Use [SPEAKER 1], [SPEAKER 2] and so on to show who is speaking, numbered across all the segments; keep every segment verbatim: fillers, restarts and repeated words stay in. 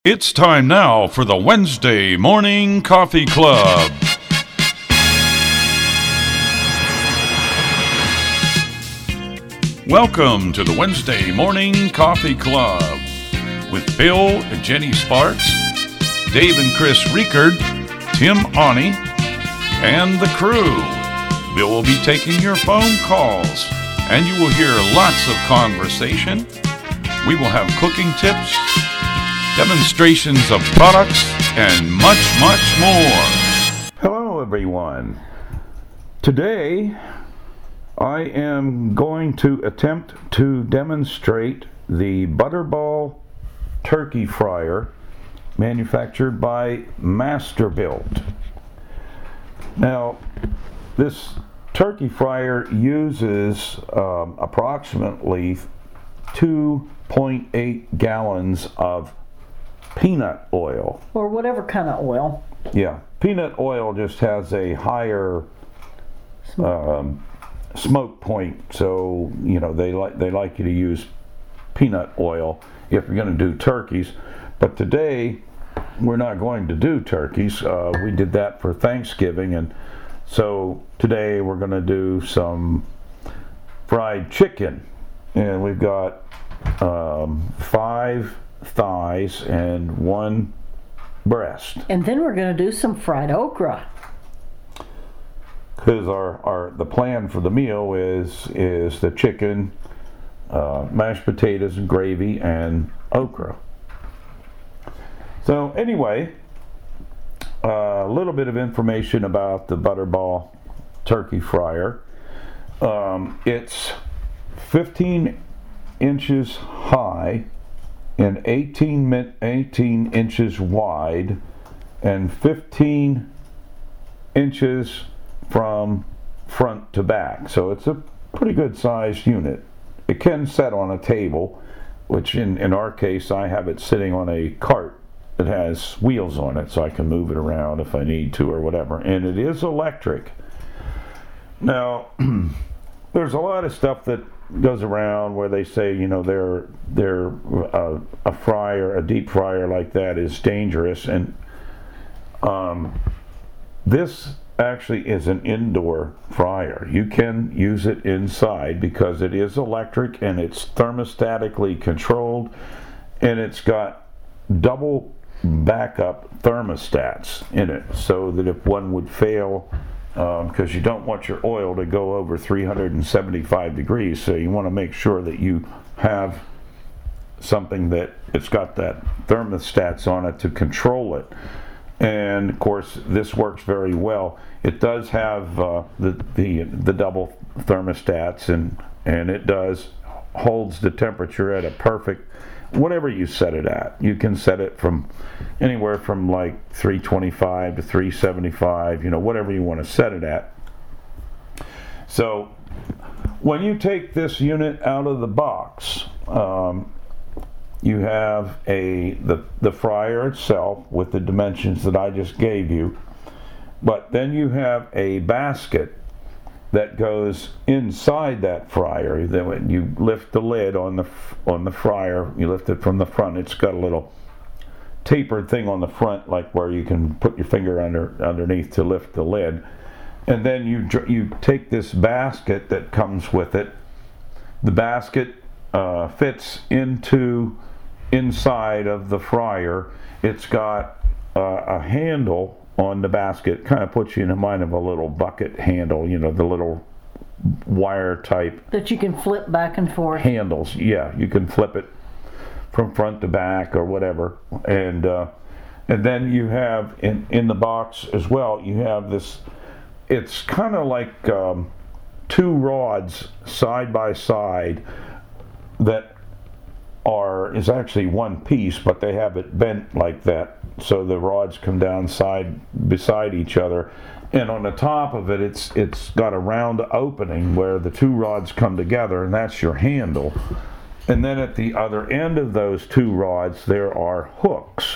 [SPEAKER 1] It's time now for the Wednesday Morning Coffee Club. Welcome to the Wednesday Morning Coffee Club with Bill and Jenny Sparks, Dave and Chris Riekert, Tim Ani, and the crew. Bill will be taking your phone calls, and you will hear lots of conversation. We will have cooking tips, demonstrations of products, and much, much more. Hello, everyone. Today, I am going to attempt to demonstrate the Butterball turkey fryer manufactured by Masterbuilt. Now, this turkey fryer uses um, approximately two point eight gallons of peanut oil.
[SPEAKER 2] Or whatever kind of oil.
[SPEAKER 1] Yeah, peanut oil just has a higher
[SPEAKER 2] Smoke.
[SPEAKER 1] um, smoke point, so you know they like they like you to use peanut oil if you're going to do turkeys. But today we're not going to do turkeys. Uh, we did that for Thanksgiving, and so today we're going to do some fried chicken, and we've got um, five thighs and one breast.
[SPEAKER 2] And then we're going to do some fried okra.
[SPEAKER 1] Because our, our the plan for the meal is is the chicken, uh, mashed potatoes and gravy, and okra. So anyway, uh, a little bit of information about the Butterball turkey fryer. Um, it's fifteen inches high and eighteen, eighteen inches wide and fifteen inches from front to back. So it's a pretty good sized unit. It can set on a table, which in, in our case I have it sitting on a cart that has wheels on it so I can move it around if I need to or whatever. And it is electric. Now, there's a lot of stuff that goes around where they say, you know, they're they're uh, a fryer, a deep fryer like that is dangerous, and um, this actually is an indoor fryer. You can use it inside because it is electric and it's thermostatically controlled, and it's got double backup thermostats in it so that if one would fail, because um, you don't want your oil to go over three hundred seventy-five degrees, so you want to make sure that you have something that it's got that thermostats on it to control it. And of course this works very well. It does have uh, the, the the double thermostats, and and it does holds the temperature at a perfect, whatever you set it at. You can set it from anywhere from like three twenty-five to three seventy-five, you know, whatever you want to set it at. So when you take this unit out of the box, um, you have a the, the fryer itself with the dimensions that I just gave you, but then you have a basket that goes inside that fryer. Then when you lift the lid on the on the fryer, you lift it from the front. It's got a little tapered thing on the front, like where you can put your finger under underneath to lift the lid. And then you you take this basket that comes with it. The basket uh, fits into inside of the fryer. It's got uh, a handle on the basket, kind of puts you in the mind of a little bucket handle, you know, the little wire type
[SPEAKER 2] that you can flip back and forth
[SPEAKER 1] handles. Yeah, you can flip it from front to back or whatever. And uh, and then you have in in the box as well, you have this, it's kind of like um, two rods side by side that are is actually one piece, but they have it bent like that, so the rods come down side beside each other, and on the top of it it's it's got a round opening where the two rods come together, and that's your handle. And then at the other end of those two rods there are hooks,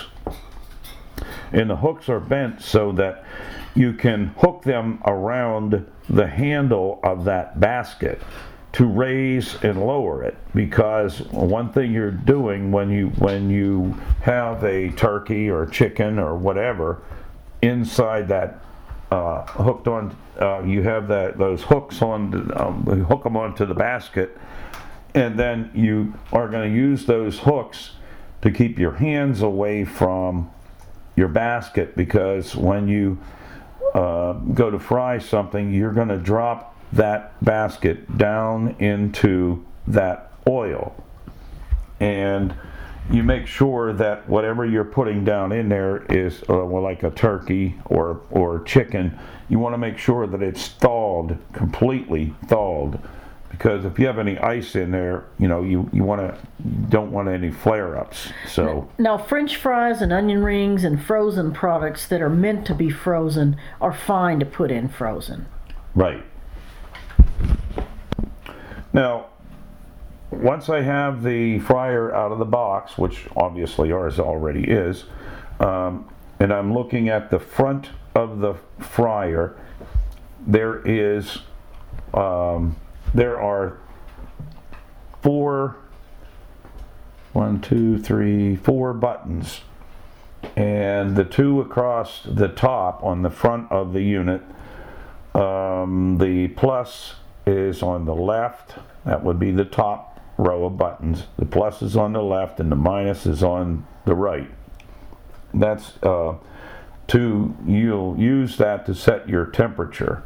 [SPEAKER 1] and the hooks are bent so that you can hook them around the handle of that basket to raise and lower it, because one thing you're doing when you when you have a turkey or chicken or whatever inside that uh, hooked on, uh, you have that those hooks on, um, you hook them onto the basket, and then you are going to use those hooks to keep your hands away from your basket, because when you uh, go to fry something, you're going to drop that basket down into that oil, and you make sure that whatever you're putting down in there is uh, well, like a turkey or or chicken, you want to make sure that it's thawed, completely thawed, because if you have any ice in there, you know, you you want to don't want any flare-ups. So
[SPEAKER 2] now, French fries and onion rings and frozen products that are meant to be frozen are fine to put in frozen.
[SPEAKER 1] right. Now, once I have the fryer out of the box, which obviously ours already is, um, and I'm looking at the front of the fryer, there is um, there are four, one, two, three, four buttons, and the two across the top on the front of the unit, um, the plus is on the left. That would be the top row of buttons. The plus is on the left and the minus is on the right. That's uh, to, you'll use that to set your temperature.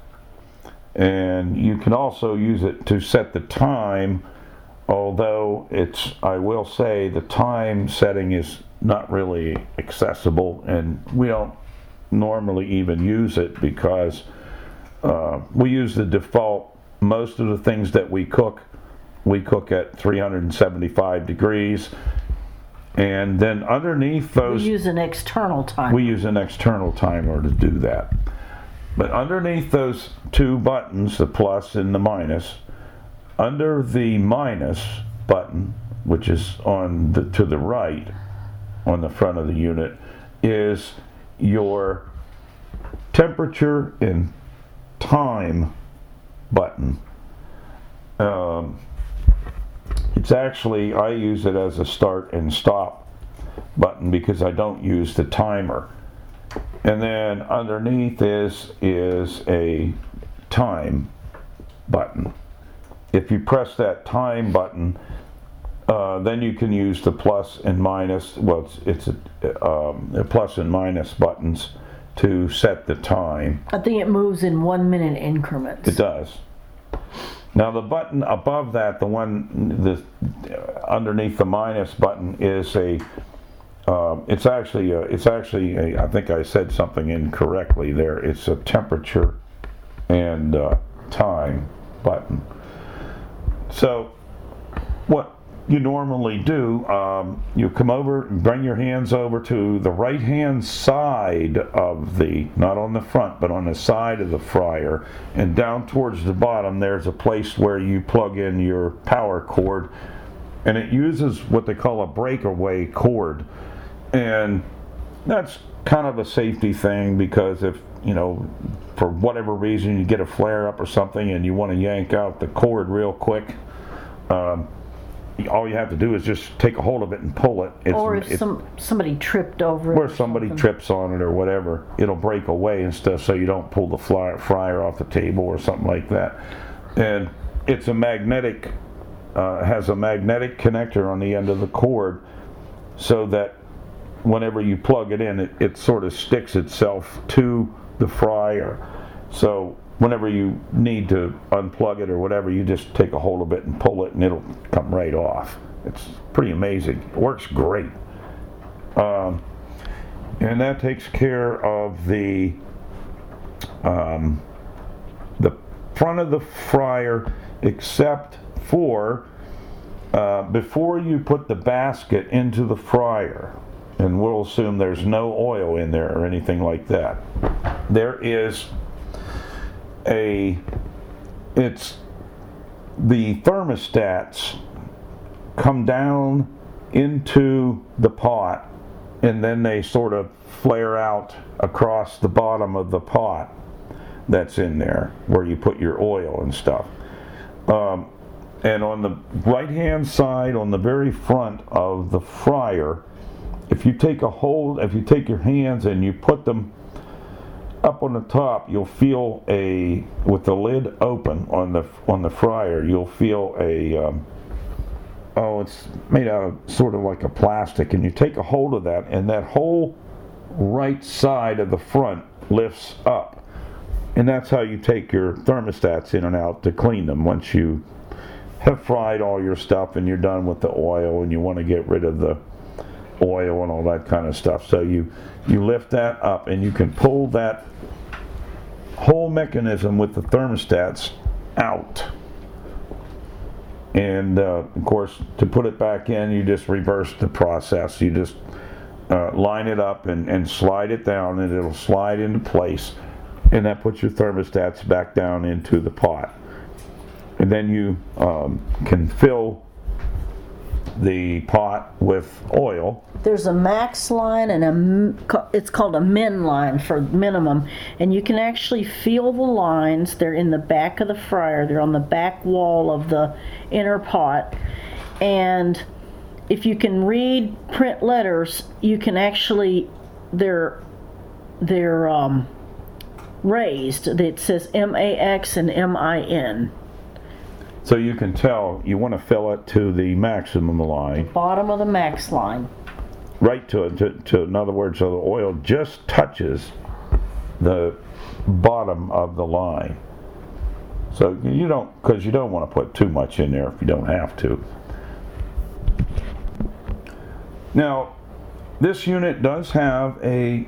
[SPEAKER 1] And you can also use it to set the time, although it's, I will say, the time setting is not really accessible, and we don't normally even use it because uh, we use the default. Most of the things that we cook, we cook at three hundred seventy-five degrees, and then underneath those,
[SPEAKER 2] We use an external timer.
[SPEAKER 1] we use an external timer to do that. But underneath those two buttons, the plus and the minus, under the minus button, which is on the to the right on the front of the unit, is your temperature and time button. Um, it's actually, I use it as a start and stop button because I don't use the timer. And then underneath this is a time button. If you press that time button, uh, then you can use the plus and minus, well, it's, it's a, um, the plus and minus buttons to set the time.
[SPEAKER 2] I think it moves in one minute increments.
[SPEAKER 1] It does. Now the button above that, the one the uh, underneath the minus button, is a. Uh, it's actually a, it's actually a, I think I said something incorrectly there. It's a temperature and uh, time button. So what you normally do, um, you come over and bring your hands over to the right hand side of the, not on the front, but on the side of the fryer, and down towards the bottom there's a place where you plug in your power cord, and it uses what they call a breakaway cord, and that's kind of a safety thing, because if, you know, for whatever reason you get a flare up or something and you want to yank out the cord real quick, um, all you have to do is just take a hold of it and pull it. It's,
[SPEAKER 2] or if
[SPEAKER 1] it's,
[SPEAKER 2] some somebody tripped over it.
[SPEAKER 1] or somebody
[SPEAKER 2] something.
[SPEAKER 1] trips on it or whatever, it'll break away and stuff, so you don't pull the fly, fryer off the table or something like that. And it's a magnetic, uh, has a magnetic connector on the end of the cord, so that whenever you plug it in, it, it sort of sticks itself to the fryer. So whenever you need to unplug it or whatever, you just take a hold of it and pull it, and it'll come right off. It's pretty amazing. It works great. Um, and that takes care of the um, the front of the fryer, except for uh, before you put the basket into the fryer, and we'll assume there's no oil in there or anything like that. There is a, it's, the thermostats come down into the pot, and then they sort of flare out across the bottom of the pot that's in there where you put your oil and stuff. Um, and on the right hand side, on the very front of the fryer, if you take a hold, if you take your hands and you put them up on the top, you'll feel a, with the lid open on the on the fryer, you'll feel a, um, oh, it's made out of sort of like a plastic, and you take a hold of that, and that whole right side of the front lifts up. And that's how you take your thermostats in and out to clean them once you have fried all your stuff and you're done with the oil and you want to get rid of the oil and all that kind of stuff. So you you lift that up and you can pull that whole mechanism with the thermostats out. And uh, of course, to put it back in, you just reverse the process. You just uh, line it up and, and slide it down, and it'll slide into place. And that puts your thermostats back down into the pot. And then you um, can fill the pot with oil.
[SPEAKER 2] There's a max line and a m- it's called a min line for minimum, and you can actually feel the lines. They're in the back of the fryer. They're on the back wall of the inner pot, and if you can read print letters, you can actually they're they're um, raised. It says M A X and M I N.
[SPEAKER 1] So you can tell you want to fill it to the maximum line.
[SPEAKER 2] Bottom of the max line.
[SPEAKER 1] Right to it. To, to, in other words, so the oil just touches the bottom of the line. So you don't, because you don't want to put too much in there if you don't have to. Now, this unit does have a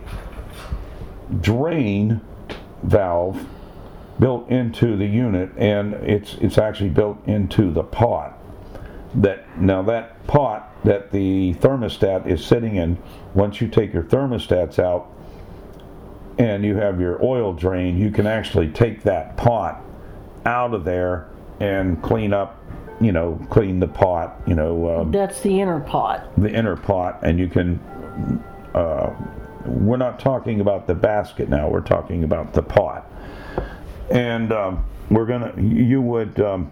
[SPEAKER 1] drain valve built into the unit, and it's it's actually built into the pot. That now that pot that the thermostat is sitting in, once you take your thermostats out and you have your oil drain, you can actually take that pot out of there and clean up, you know, clean the pot, you know. Um,
[SPEAKER 2] That's the inner pot.
[SPEAKER 1] The inner pot, and you can. Uh, we're not talking about the basket now. We're talking about the pot. And um, we're gonna, you would um,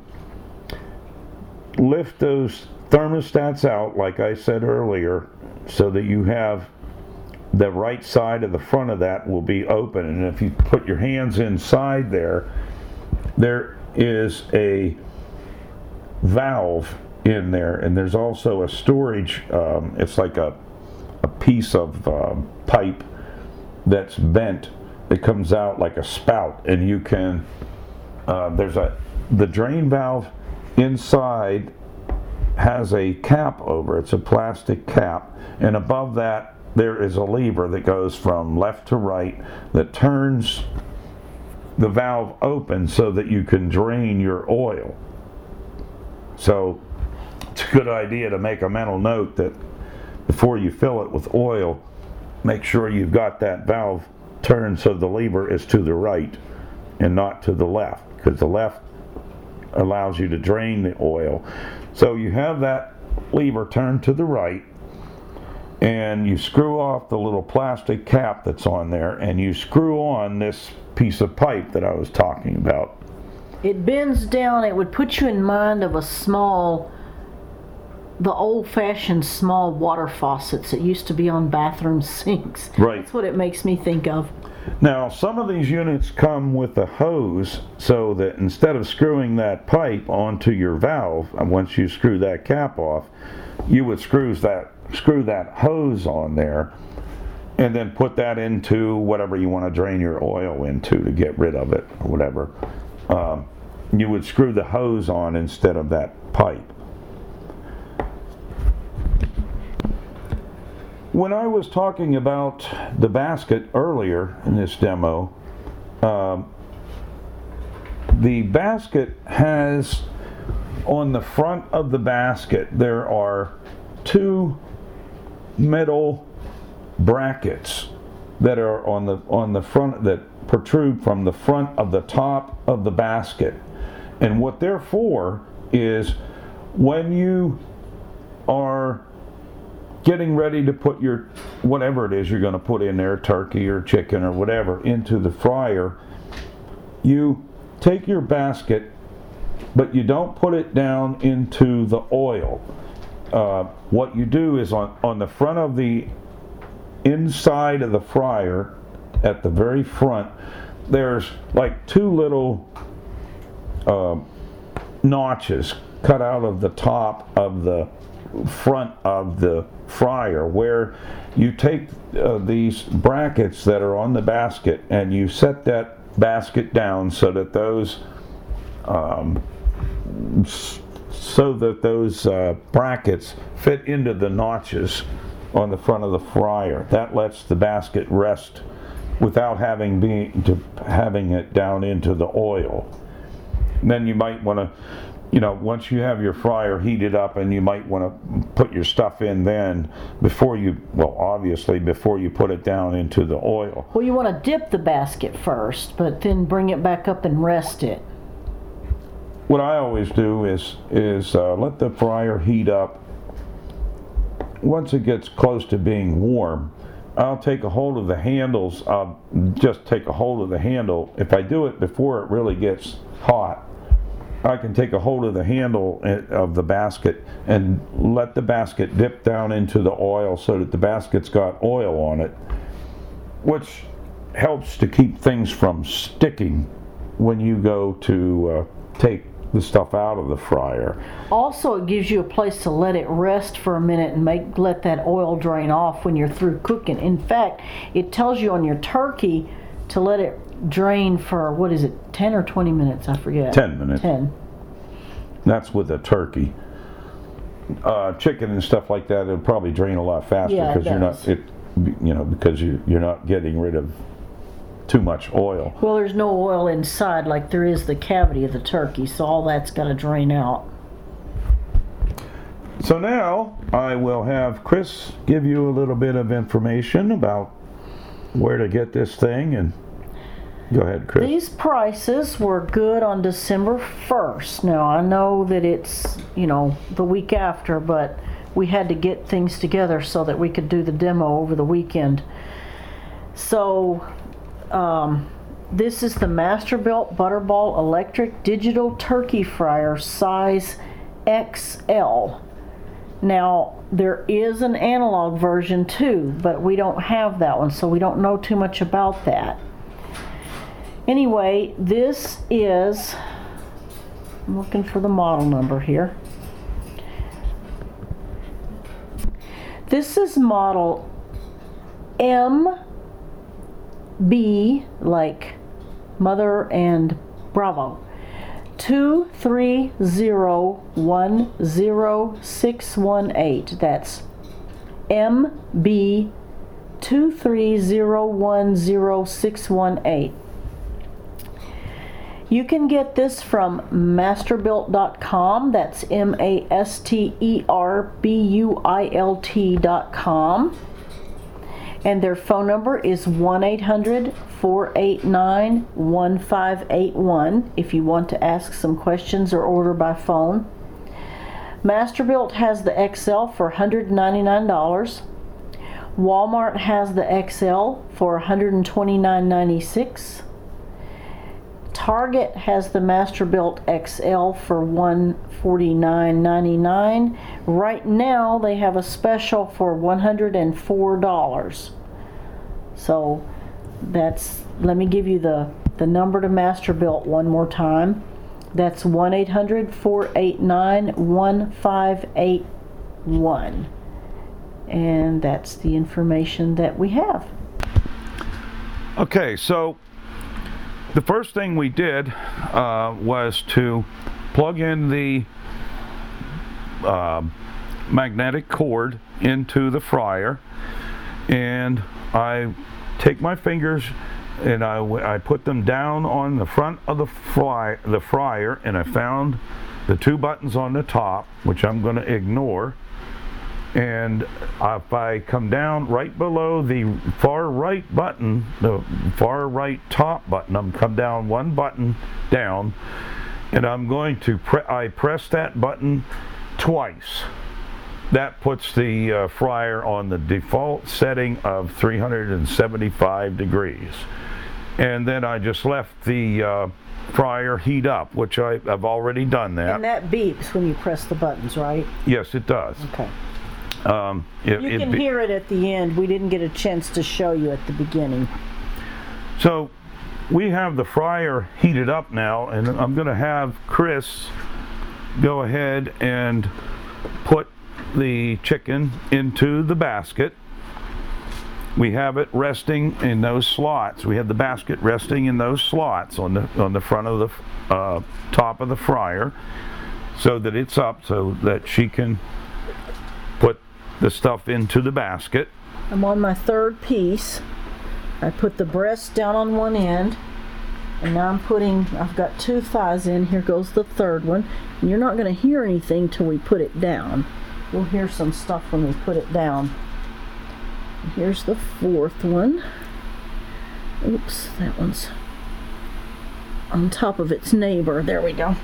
[SPEAKER 1] lift those thermostats out, like I said earlier, so that you have the right side of the front of that will be open. And if you put your hands inside there, there is a valve in there, and there's also a storage. Um, it's like a a piece of um, pipe that's bent. It comes out like a spout, and you can uh, there's a the drain valve inside has a cap over. It's a plastic cap, and above that there is a lever that goes from left to right that turns the valve open so that you can drain your oil. So it's a good idea to make a mental note that before you fill it with oil, make sure you've got that valve turned so the lever is to the right and not to the left, because the left allows you to drain the oil. So you have that lever turned to the right, and you screw off the little plastic cap that's on there, and you screw on this piece of pipe that I was talking about.
[SPEAKER 2] It bends down. It would put you in mind of a small, the old-fashioned small water faucets that used to be on bathroom sinks.
[SPEAKER 1] Right.
[SPEAKER 2] That's what it makes me think of.
[SPEAKER 1] Now, some of these units come with a hose, so that instead of screwing that pipe onto your valve, and once you screw that cap off, you would screw that screw that hose on there, and then put that into whatever you want to drain your oil into to get rid of it, or whatever. Um, you would screw the hose on instead of that pipe. When I was talking about the basket earlier in this demo, um, the basket has, on the front of the basket, there are two metal brackets that are on the on the front, that protrude from the front of the top of the basket. And what they're for is when you are getting ready to put your, whatever it is you're going to put in there, turkey or chicken or whatever, into the fryer, you take your basket but you don't put it down into the oil. Uh, what you do is on, on the front of the inside of the fryer, at the very front, there's like two little uh, notches cut out of the top of the front of the fryer, where you take uh, these brackets that are on the basket and you set that basket down so that those um, so that those uh, brackets fit into the notches on the front of the fryer. That lets the basket rest without having being to having it down into the oil. And then you might want to, you know, once you have your fryer heated up, and you might want to put your stuff in then before you, well, obviously before you put it down into the oil.
[SPEAKER 2] Well, you want to dip the basket first, but then bring it back up and rest it.
[SPEAKER 1] What I always do is is uh, let the fryer heat up. Once it gets close to being warm, I'll take a hold of the handles. I'll just take a hold of the handle. If I do it before it really gets hot, I can take a hold of the handle of the basket and let the basket dip down into the oil so that the basket's got oil on it, which helps to keep things from sticking when you go to uh, take the stuff out of the fryer.
[SPEAKER 2] Also, it gives you a place to let it rest for a minute and make let that oil drain off when you're through cooking. In fact, it tells you on your turkey to let it drain for, what is it, ten or twenty minutes? I forget.
[SPEAKER 1] ten minutes.
[SPEAKER 2] ten.
[SPEAKER 1] That's with a turkey. Uh, chicken and stuff like that, it'll probably drain a lot faster
[SPEAKER 2] Yeah, it
[SPEAKER 1] because you're not
[SPEAKER 2] does.
[SPEAKER 1] it, you know, because you you're not getting rid of too much oil.
[SPEAKER 2] Well, there's no oil inside like there is the cavity of the turkey, so all that's got to drain out.
[SPEAKER 1] So now I will have Chris give you a little bit of information about where to get this thing, and go ahead, Chris.
[SPEAKER 2] These prices were good on December first. Now, I know that it's, you know, the week after, but we had to get things together so that we could do the demo over the weekend. So, um, this is the Masterbuilt Butterball Electric Digital Turkey Fryer size X L. Now, there is an analog version too, but we don't have that one, so we don't know too much about that. Anyway, this is, I'm looking for the model number here. This is model M B, like Mother and Bravo, two three zero one zero six one eight. That's M B two three zero one zero six one eight. You can get this from masterbuilt dot com. That's M A S T E R B U I L T dot com. And their phone number is one eight hundred four eight nine one five eight one if you want to ask some questions or order by phone. Masterbuilt has the X L for one hundred ninety-nine dollars. Walmart has the X L for one hundred twenty-nine ninety-six. Target has the Masterbuilt X L for one hundred forty-nine ninety-nine. Right now they have a special for one hundred four dollars. So that's, let me give you the, the number to Masterbuilt one more time. That's one eight hundred four eight nine one five eight one. And that's the information that we have.
[SPEAKER 1] Okay, so the first thing we did uh, was to plug in the uh, magnetic cord into the fryer, and I take my fingers and I, I put them down on the front of the, fry, the fryer, and I found the two buttons on the top, which I'm going to ignore. And if I come down right below the far right button, the far right top button, I'm come down one button down, and I'm going to pre I press that button twice. That puts the uh, fryer on the default setting of three hundred seventy-five degrees. And then I just left the uh, fryer heat up, which I, I've already done that.
[SPEAKER 2] And that beeps when you press the buttons, right?
[SPEAKER 1] Yes, it does.
[SPEAKER 2] Okay.
[SPEAKER 1] Um, it,
[SPEAKER 2] You
[SPEAKER 1] it
[SPEAKER 2] can
[SPEAKER 1] be-
[SPEAKER 2] hear it at the end. We didn't get a chance to show you at the beginning.
[SPEAKER 1] So we have the fryer heated up now, and I'm going to have Chris go ahead and put the chicken into the basket. We have it resting in those slots. We have the basket resting in those slots on the on the front of the uh, top of the fryer, so that it's up, so that she can put the stuff into the basket.
[SPEAKER 2] I'm on my third piece. I put the breast down on one end, and now I'm putting, I've got two thighs in. Here goes the third one. And you're not going to hear anything till we put it down. You'll hear some stuff when we put it down. Here's the fourth one. Oops, that one's on top of its neighbor. There we go.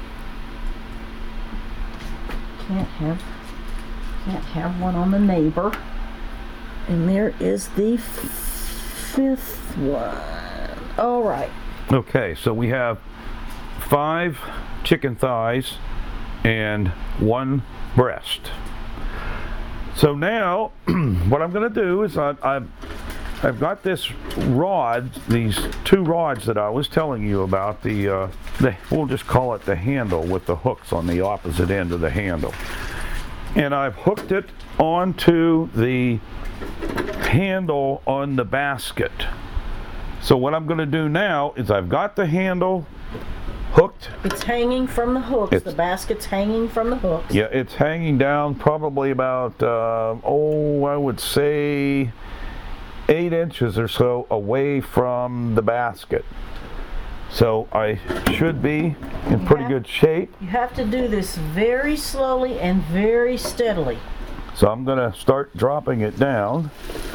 [SPEAKER 2] Can't have can't have one on the neighbor. And there is the f- fifth one. All right.
[SPEAKER 1] Okay, so we have five chicken thighs and one breast. So now, what I'm going to do is I, I've, I've got this rod, these two rods that I was telling you about, the, uh, the, we'll just call it the handle with the hooks on the opposite end of the handle. And I've hooked it onto the handle on the basket. So what I'm going to do now is I've got the handle hooked.
[SPEAKER 2] It's hanging from the hooks.
[SPEAKER 1] It's-
[SPEAKER 2] the basket's hanging from the hooks.
[SPEAKER 1] Yeah, it's hanging down probably about, uh, oh, I would say eight inches or so away from the basket. So I should be in pretty
[SPEAKER 2] have-
[SPEAKER 1] good shape.
[SPEAKER 2] You have to do this very slowly and very steadily.
[SPEAKER 1] So I'm going to start dropping it down.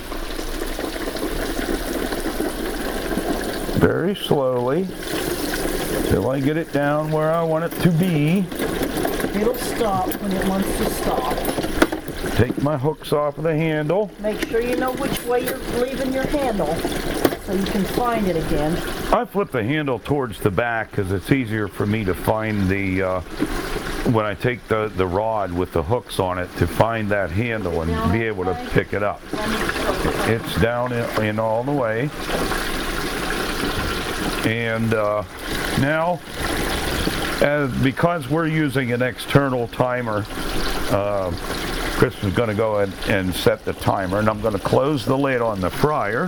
[SPEAKER 1] Very slowly. Till I get it down where I want it to be.
[SPEAKER 2] It'll stop when it wants to stop.
[SPEAKER 1] Take my hooks off of the handle.
[SPEAKER 2] Make sure you know which way you're leaving your handle so you can find it again.
[SPEAKER 1] I flip the handle towards the back because it's easier for me to find the, uh, when I take the, the rod with the hooks on it, to find that handle and be able to pick it up. It's down in, in all the way. And uh, now, as, because we're using an external timer, uh, Chris is going to go ahead and set the timer, and I'm going to close the lid on the fryer.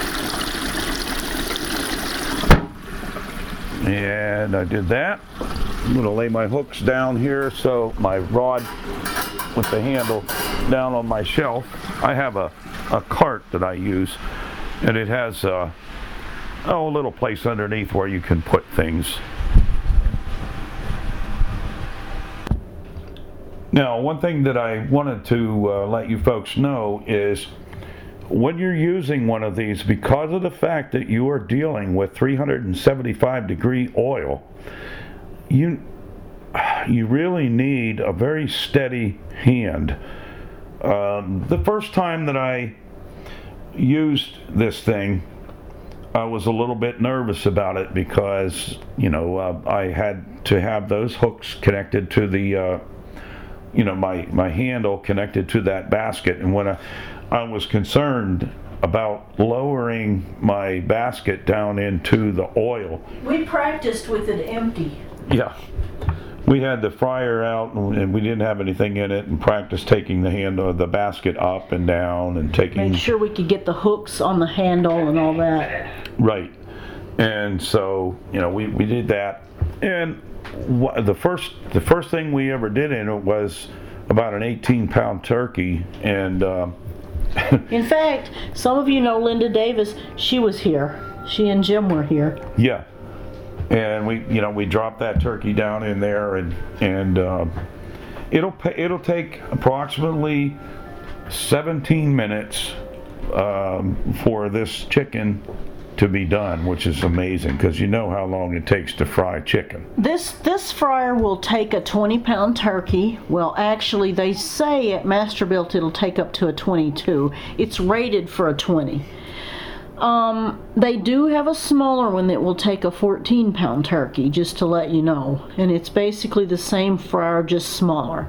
[SPEAKER 1] And I did that. I'm going to lay my hooks down here, so my rod with the handle down on my shelf. I have a, a cart that I use, and it has a, oh, a little place underneath where you can put things. Now, one thing that I wanted to uh, let you folks know is when you're using one of these, because of the fact that you are dealing with three hundred seventy-five degree oil, you you really need a very steady hand. Um, the first time that I used this thing, I was a little bit nervous about it because, you know, uh, I had to have those hooks connected to the, uh, you know, my, my handle connected to that basket. And when I, I was concerned about lowering my basket down into the oil.
[SPEAKER 2] We practiced with it empty.
[SPEAKER 1] Yeah. We had the fryer out and we didn't have anything in it, and practiced taking the handle, the basket up and down and taking.
[SPEAKER 2] Make sure we could get the hooks on the handle and all that.
[SPEAKER 1] Right. And so, you know, we, we did that. And wh- the first the first thing we ever did in it was about an eighteen pound turkey. And um,
[SPEAKER 2] In fact, some of you know Linda Davis. She was here. She and Jim were here.
[SPEAKER 1] yeah. And we, you know, we dropped that turkey down in there, and and uh, it'll pay, it'll take approximately seventeen minutes um, for this chicken to be done, which is amazing because you know how long it takes to fry chicken.
[SPEAKER 2] This this fryer will take a twenty pound turkey. Well, actually, they say at Masterbuilt it'll take up to a twenty-two. It's rated for a twenty. Um, they do have a smaller one that will take a fourteen pound turkey, just to let you know. And it's basically the same fryer, just smaller.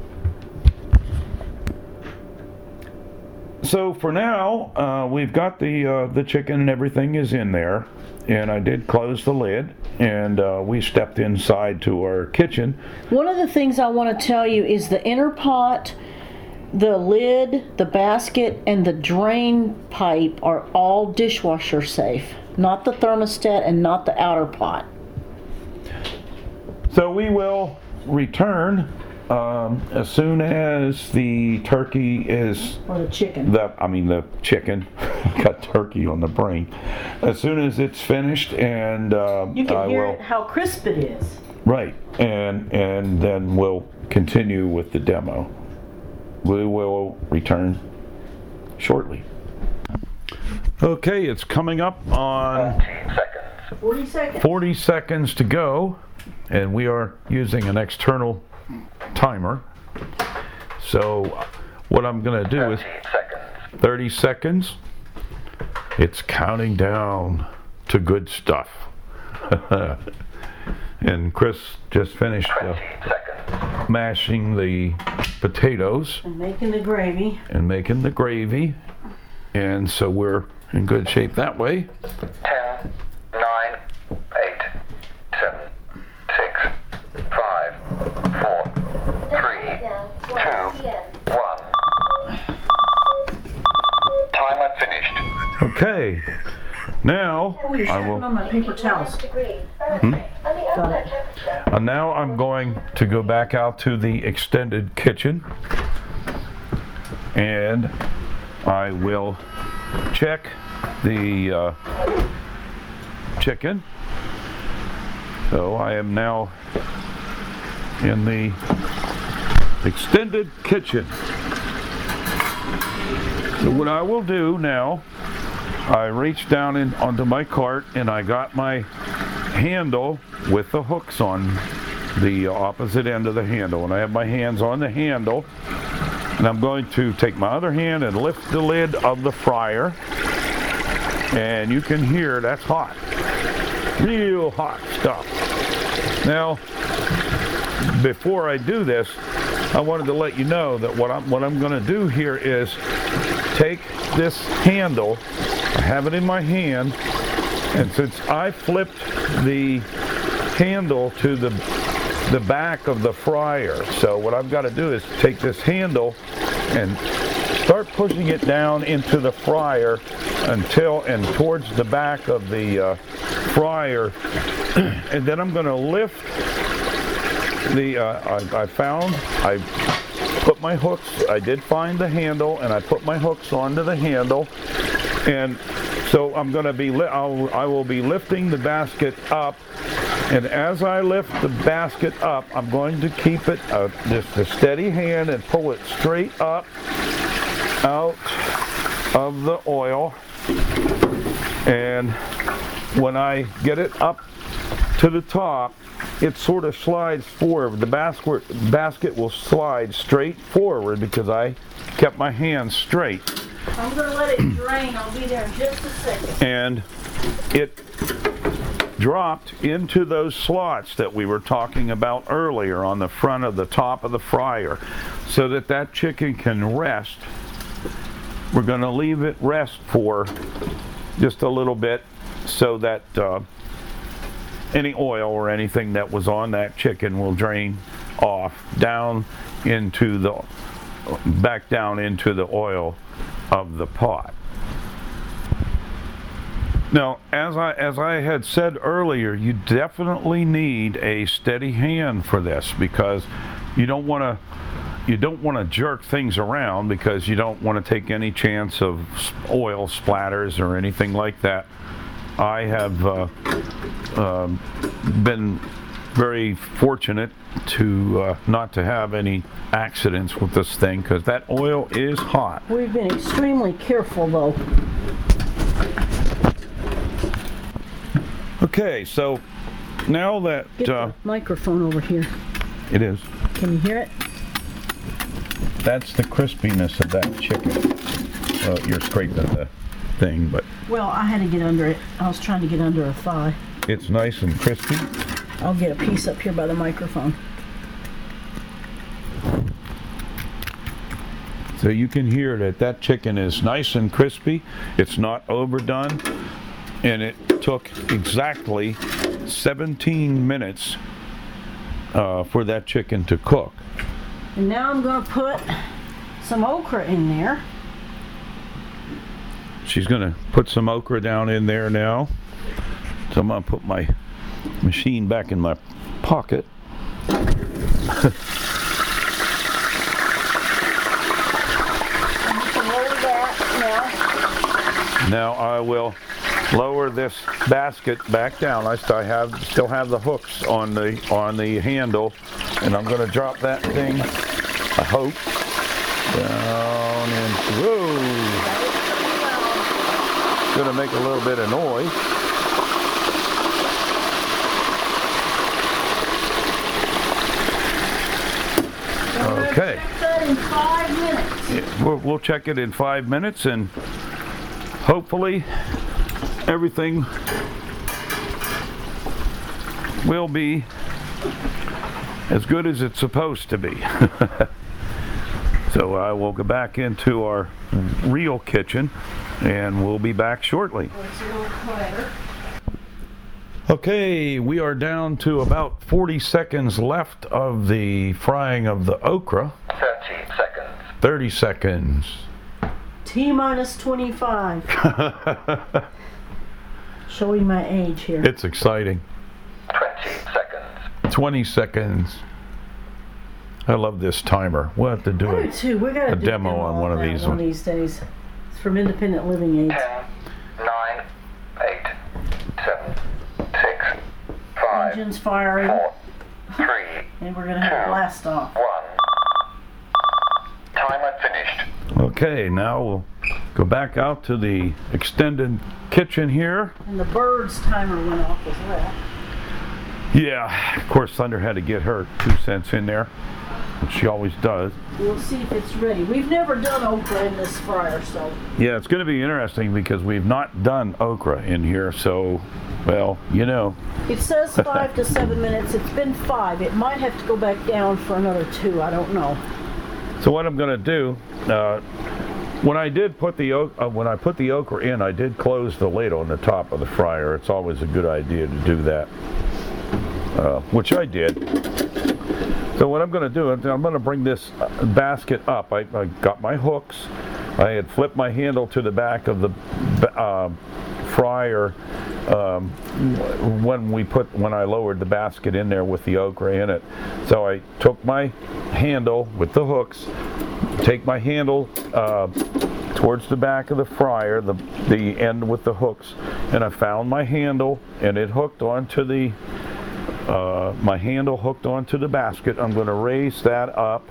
[SPEAKER 1] So for now, uh, we've got the uh, the chicken and everything is in there, and I did close the lid, and uh, we stepped inside to our kitchen.
[SPEAKER 2] One of the things I want to tell you is the inner pot, the lid, the basket, and the drain pipe are all dishwasher safe. Not the thermostat and not the outer pot.
[SPEAKER 1] So we will return um, as soon as the turkey is...
[SPEAKER 2] Or the chicken.
[SPEAKER 1] The, I mean the chicken. Got turkey on the brain. As soon as it's finished, and uh,
[SPEAKER 2] You can
[SPEAKER 1] I
[SPEAKER 2] hear
[SPEAKER 1] will,
[SPEAKER 2] it, how crisp it is.
[SPEAKER 1] Right, and and then we'll continue with the demo. We will return shortly. Okay, it's coming up on
[SPEAKER 2] forty seconds.
[SPEAKER 1] forty seconds to go, and we are using an external timer. So what I'm going to do is thirty seconds. It's counting down to good stuff. And Chris just finished uh, mashing the potatoes
[SPEAKER 2] And making the gravy.
[SPEAKER 1] and making the gravy, and so we're in good shape that way.
[SPEAKER 3] ten, nine, eight, seven, six, five, four, three, two, one. Timer finished.
[SPEAKER 1] Okay, now I will.
[SPEAKER 2] on my paper towels.
[SPEAKER 1] Hmm?
[SPEAKER 2] Got it.
[SPEAKER 1] Uh, now I'm going to go back out to the extended kitchen, and I will check the uh, chicken. So I am now in the extended kitchen. So what I will do now, I reached down in onto my cart and I got my handle with the hooks on the opposite end of the handle, and I have my hands on the handle, and I'm going to take my other hand and lift the lid of the fryer, and you can hear that's hot, real hot stuff. Now before I do this, I wanted to let you know that what I'm what I'm going to do here is take this handle, I have it in my hand, and since I flipped the handle to the the back of the fryer, so what I've got to do is take this handle and start pushing it down into the fryer until and towards the back of the uh, fryer, and then I'm going to lift the uh, I, I found I put my hooks, I did find the handle, and I put my hooks onto the handle, and so I'm going to be li- I'll, I will be lifting the basket up, and as I lift the basket up, I'm going to keep it uh, just a steady hand and pull it straight up out of the oil, and when I get it up to the top, it sort of slides forward. The basket basket will slide straight forward because I kept my hands straight.
[SPEAKER 2] I'm going to let it drain. I'll be there in just a second.
[SPEAKER 1] And it dropped into those slots that we were talking about earlier on the front of the top of the fryer, so that that chicken can rest. We're going to leave it rest for just a little bit so that uh, any oil or anything that was on that chicken will drain off down into the back down into the oil of the pot. Now, as I as I had said earlier, you definitely need a steady hand for this, because you don't want to you don't want to jerk things around, because you don't want to take any chance of oil splatters or anything like that. I have uh, uh, been very fortunate to uh, not to have any accidents with this thing, because that oil is hot.
[SPEAKER 2] We've been extremely careful, though.
[SPEAKER 1] Okay, so now that
[SPEAKER 2] Get
[SPEAKER 1] uh,
[SPEAKER 2] the microphone over here.
[SPEAKER 1] it is,
[SPEAKER 2] Can you hear it?
[SPEAKER 1] that's the crispiness of that chicken. Well, you're scraping the thing, but
[SPEAKER 2] Well, I had to get under it. I was trying to get under a thigh.
[SPEAKER 1] it's nice and crispy.
[SPEAKER 2] I'll get a piece up here by the microphone.
[SPEAKER 1] So you can hear that that chicken is nice and crispy. It's not overdone. And it took exactly seventeen minutes uh, for that chicken to cook.
[SPEAKER 2] And now I'm going to put some okra in there.
[SPEAKER 1] She's going to put some okra down in there now. So I'm going to put my machine back in my pocket. Now I will lower this basket back down. I still have still have the hooks on the on the handle, and I'm going to drop that thing. I hope down and whoa. It's going to make a little bit of noise. Okay.
[SPEAKER 2] Check that in five minutes.
[SPEAKER 1] Yeah, we'll, we'll check it in five minutes, and hopefully everything will be as good as it's supposed to be. So I will go back into our real kitchen, and we'll be back shortly.
[SPEAKER 2] It's a little quieter.
[SPEAKER 1] Okay, we are down to about forty seconds left of the frying of the okra.
[SPEAKER 3] thirty seconds.
[SPEAKER 1] thirty seconds.
[SPEAKER 2] T minus twenty-five. Showing my age here.
[SPEAKER 1] It's exciting.
[SPEAKER 3] twenty seconds.
[SPEAKER 1] twenty seconds. I love this timer. We'll have to do
[SPEAKER 2] I do
[SPEAKER 1] it.
[SPEAKER 2] too. We're gonna
[SPEAKER 1] a
[SPEAKER 2] do
[SPEAKER 1] demo on one of
[SPEAKER 2] that
[SPEAKER 1] these
[SPEAKER 2] one
[SPEAKER 1] ones.
[SPEAKER 2] these days. It's from Independent Living Aids.
[SPEAKER 3] ten, nine, eight, seven, six, five,
[SPEAKER 2] Engines firing,
[SPEAKER 3] four, three,
[SPEAKER 2] and we're gonna have a blast off.
[SPEAKER 3] one. Timer finished.
[SPEAKER 1] Okay, now we'll go back out to the extended kitchen here.
[SPEAKER 2] And the bird's timer went off as well.
[SPEAKER 1] Yeah, of course Thunder had to get her two cents in there, which she always does.
[SPEAKER 2] We'll see if it's ready. We've never done okra in this fryer, so
[SPEAKER 1] Yeah, it's going to be interesting because we've not done okra in here, so, well, you know.
[SPEAKER 2] it says five to seven minutes. It's been five. It might have to go back down for another two. I don't know.
[SPEAKER 1] So what I'm going to do, uh, when I did put the ok- uh, when I put the okra in, I did close the lid on the top of the fryer. It's always a good idea to do that, uh, which I did. So what I'm going to do, I'm going to bring this basket up. I, I got my hooks. I had flipped my handle to the back of the uh, fryer um, when we put when I lowered the basket in there with the okra in it. So I took my handle with the hooks, take my handle uh, towards the back of the fryer, the the end with the hooks, and I found my handle, and it hooked onto the uh, my handle hooked onto the basket. I'm going to raise that up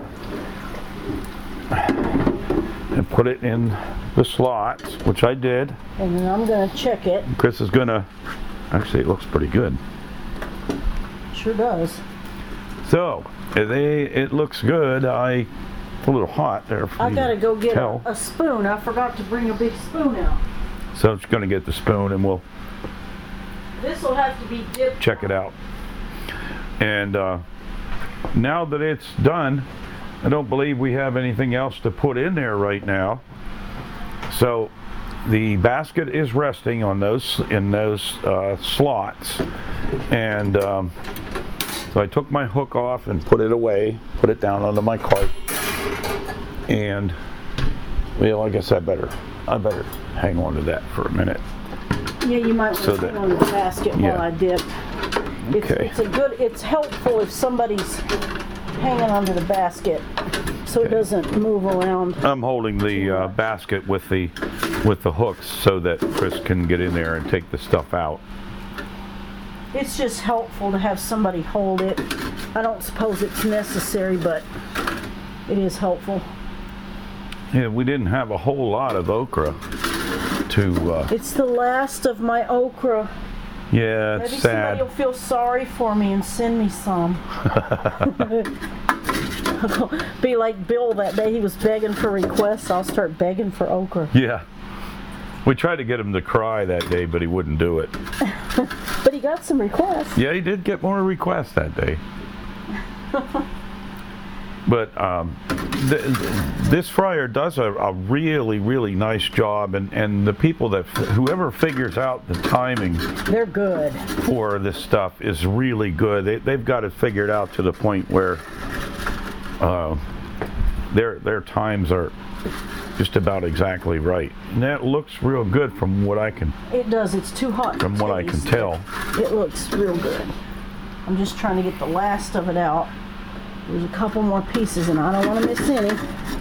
[SPEAKER 1] and put it in the slots, which I did.
[SPEAKER 2] And then I'm gonna check it.
[SPEAKER 1] Chris is gonna, actually it looks pretty good.
[SPEAKER 2] Sure does.
[SPEAKER 1] So, they, it looks good. I, it's a little hot there for
[SPEAKER 2] I
[SPEAKER 1] you
[SPEAKER 2] gotta
[SPEAKER 1] to
[SPEAKER 2] go get a,
[SPEAKER 1] tell.
[SPEAKER 2] a spoon. I forgot to bring a big spoon out.
[SPEAKER 1] So it's gonna get the spoon and we'll
[SPEAKER 2] This will have to be dipped.
[SPEAKER 1] check it out. And uh, now that it's done, I don't believe we have anything else to put in there right now. So the basket is resting on those in those uh, slots, and um, so I took my hook off and put it away, put it down onto my cart, and well, I guess I better I better hang on to that for a minute.
[SPEAKER 2] Yeah, you might want
[SPEAKER 1] So
[SPEAKER 2] to
[SPEAKER 1] that-
[SPEAKER 2] put on the basket
[SPEAKER 1] yeah.
[SPEAKER 2] while I dip. It's,
[SPEAKER 1] Okay.
[SPEAKER 2] it's a good. It's helpful if somebody's hanging onto the basket, so it doesn't move around.
[SPEAKER 1] I'm holding the uh, basket with the with the hooks so that Chris can get in there and take the stuff out.
[SPEAKER 2] It's just helpful to have somebody hold it. I don't suppose it's necessary, but it is helpful.
[SPEAKER 1] Yeah, we didn't have a whole lot of okra to. Uh,
[SPEAKER 2] It's the last of my okra.
[SPEAKER 1] yeah,
[SPEAKER 2] Maybe
[SPEAKER 1] it's
[SPEAKER 2] somebody
[SPEAKER 1] sad.
[SPEAKER 2] will feel sorry for me and send me some. Be like Bill that day, he was begging for requests. I'll start begging for okra.
[SPEAKER 1] Yeah. We tried to get him to cry that day, but he wouldn't do it.
[SPEAKER 2] But he got some requests.
[SPEAKER 1] Yeah, he did get more requests that day. But um, th- this fryer does a, a really, really nice job, and, and the people that, whoever figures out the timing
[SPEAKER 2] They're good.
[SPEAKER 1] for this stuff is really good. They, they've got it figured out to the point where uh, their their times are just about exactly right. And that looks real good from what I can
[SPEAKER 2] It does. It's too hot to
[SPEAKER 1] from what I can
[SPEAKER 2] taste.
[SPEAKER 1] tell.
[SPEAKER 2] It looks real good. I'm just trying to get the last of it out. There's a couple more pieces, and I don't want to miss any.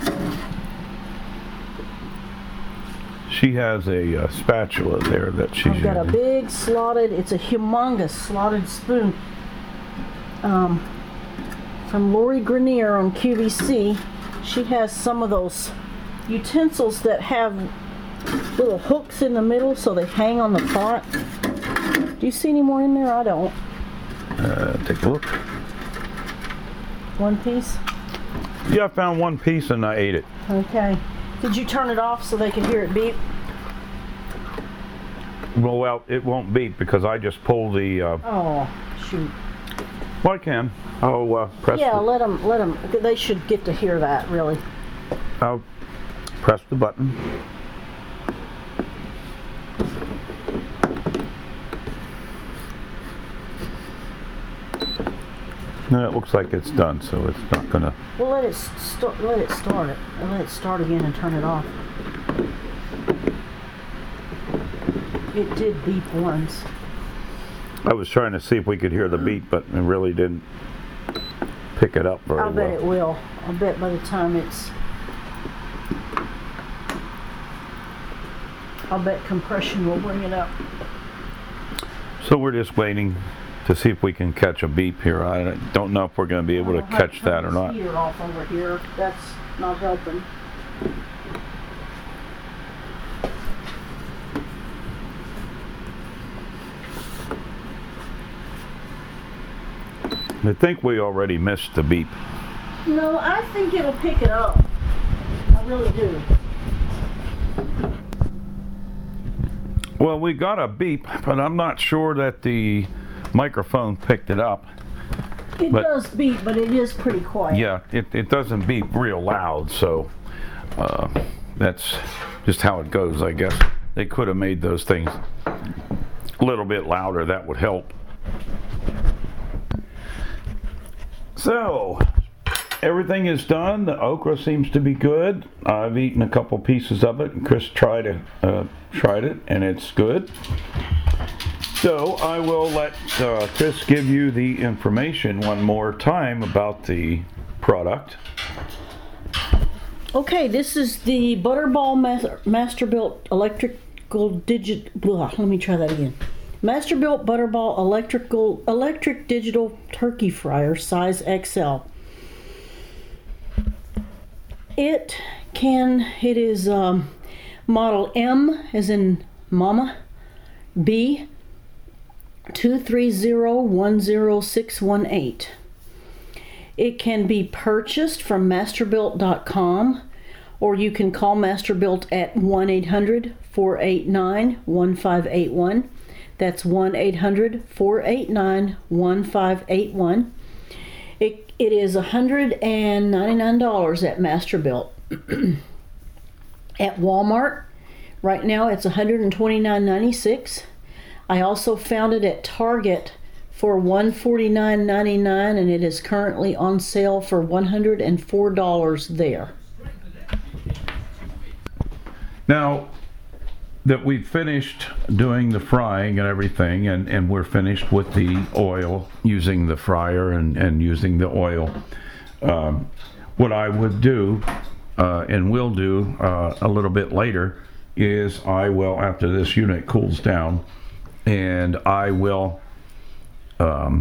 [SPEAKER 1] She has a uh, spatula there that she's
[SPEAKER 2] I've got a
[SPEAKER 1] using.
[SPEAKER 2] big slotted, it's a humongous slotted spoon um, from Lori Grenier on Q V C. She has some of those utensils that have little hooks in the middle so they hang on the pot. Do you see any more in there? I don't.
[SPEAKER 1] Uh, take a look.
[SPEAKER 2] One piece?
[SPEAKER 1] Yeah, I found one piece and I ate it.
[SPEAKER 2] Okay. Did you turn it off so they could hear it beep?
[SPEAKER 1] Well, well, it won't beep because I just pulled the. Uh,
[SPEAKER 2] Oh, shoot.
[SPEAKER 1] well, I can. I'll uh, press.
[SPEAKER 2] Yeah,
[SPEAKER 1] the,
[SPEAKER 2] let them, let them, they should get to hear that, really.
[SPEAKER 1] I'll press the button. No, it looks like it's done, so it's not gonna.
[SPEAKER 2] Well, let it start, let it start it, and let it start again and turn it off. It did beep once.
[SPEAKER 1] I was trying to see if we could hear the beat, but it really didn't pick it up very
[SPEAKER 2] I'll bet
[SPEAKER 1] well.
[SPEAKER 2] it will. I'll bet by the time it's... I'll bet compression will bring it up.
[SPEAKER 1] So we're just waiting to see if we can catch a beep here. I don't know if we're going to be able to
[SPEAKER 2] I'll have
[SPEAKER 1] catch
[SPEAKER 2] to
[SPEAKER 1] that
[SPEAKER 2] turn
[SPEAKER 1] or
[SPEAKER 2] this
[SPEAKER 1] not.
[SPEAKER 2] heater off over here. That's not helping.
[SPEAKER 1] I think we already missed the beep.
[SPEAKER 2] No, I think it'll pick it up. I really do.
[SPEAKER 1] Well, we got a beep, but I'm not sure that the microphone picked it up.
[SPEAKER 2] It
[SPEAKER 1] But-
[SPEAKER 2] does beep, but it is pretty quiet.
[SPEAKER 1] Yeah, it, it doesn't beep real loud, so uh, that's just how it goes, I guess. They could have made those things a little bit louder. That would help. So, everything is done. The okra seems to be good. I've eaten a couple pieces of it, and Chris tried it, uh, tried it, and it's good. So I will let uh, Chris give you the information one more time about the product.
[SPEAKER 2] Okay, this is the Butterball Mas- Masterbuilt Electrical Digit. Blah, let me try that again. Masterbuilt Butterball Electrical Electric Digital Turkey Fryer, size X L. It can. It is um, model M, as in Mama, B two three zero one zero six one eight. It can be purchased from masterbuilt dot com, or you can call Masterbuilt at one eight hundred four eight nine one five eight one. That's one eight hundred four eight nine one five eight one. It, it is one hundred ninety-nine dollars at Masterbuilt. At Walmart, right now it's one hundred twenty-nine ninety-six. I also found it at Target for one hundred forty-nine ninety-nine, and it is currently on sale for one hundred four dollars there.
[SPEAKER 1] Now that we've finished doing the frying and everything, and, and we're finished with the oil, using the fryer and, and using the oil, um, what I would do uh, and will do uh, a little bit later is I will, after this unit cools down, and I will um,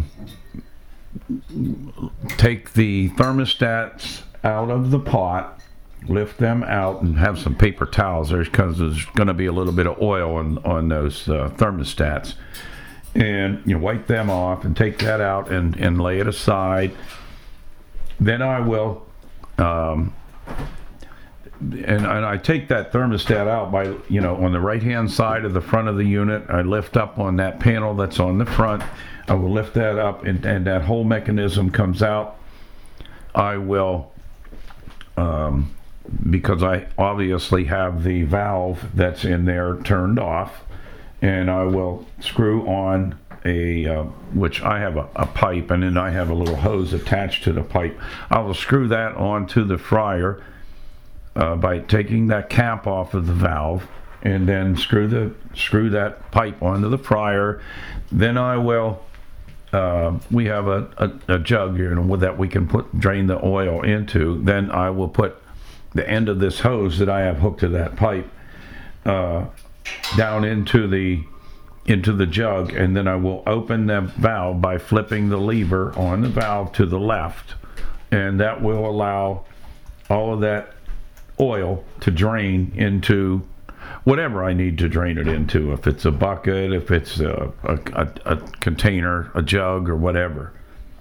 [SPEAKER 1] take the thermostats out of the pot, lift them out, and have some paper towels there because there's going to be a little bit of oil on, on those uh, thermostats. And you know, wipe them off and take that out and, and lay it aside. Then I will um, and, and I take that thermostat out by, you know, on the right-hand side of the front of the unit. I lift up on that panel that's on the front. I will lift that up, and, and that whole mechanism comes out. I will, um, because I obviously have the valve that's in there turned off, and I will screw on a, uh, which I have a, a pipe, and then I have a little hose attached to the pipe. I will screw that onto the fryer uh, by taking that cap off of the valve, and then screw the screw that pipe onto the fryer. Then I will, uh, we have a, a, a jug here that we can put drain the oil into. Then I will put the end of this hose that I have hooked to that pipe uh, down into the into the jug, and then I will open the valve by flipping the lever on the valve to the left, and that will allow all of that oil to drain into whatever I need to drain it into. If it's a bucket, if it's a, a, a, a container, a jug, or whatever.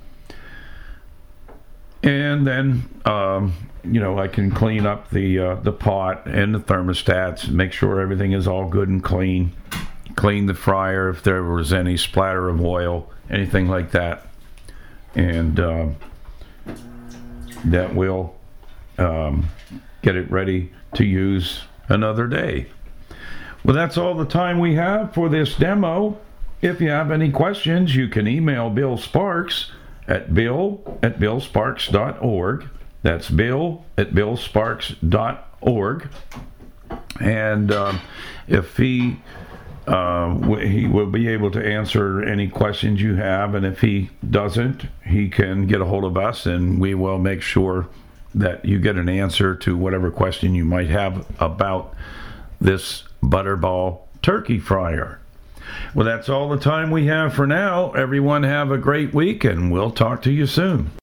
[SPEAKER 1] And then um, you know, I can clean up the uh, the pot and the thermostats, make sure everything is all good and clean. Clean the fryer if there was any splatter of oil, anything like that, and uh, that will um, get it ready to use another day. Well, that's all the time we have for this demo. If you have any questions, you can email Bill Sparks at bill at bill sparks dot org. That's bill at bill sparks dot org. And um, if he Uh, he will be able to answer any questions you have, and if he doesn't, he can get a hold of us, and we will make sure that you get an answer to whatever question you might have about this Butterball turkey fryer. Well, that's all the time we have for now. Everyone have a great week, and we'll talk to you soon.